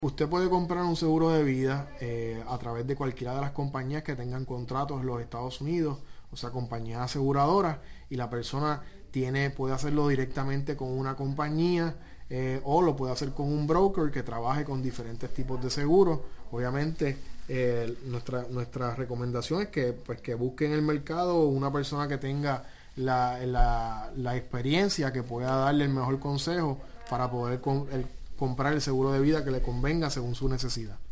Usted puede comprar un seguro de vida a través de cualquiera de las compañías que tengan contratos en los Estados Unidos, o sea, compañías aseguradoras, y la persona puede hacerlo directamente con una compañía o lo puede hacer con un broker que trabaje con diferentes tipos de seguros. Obviamente, nuestra recomendación es que busque en el mercado una persona que tenga la experiencia, que pueda darle el mejor consejo para poder comprar el seguro de vida que le convenga según su necesidad.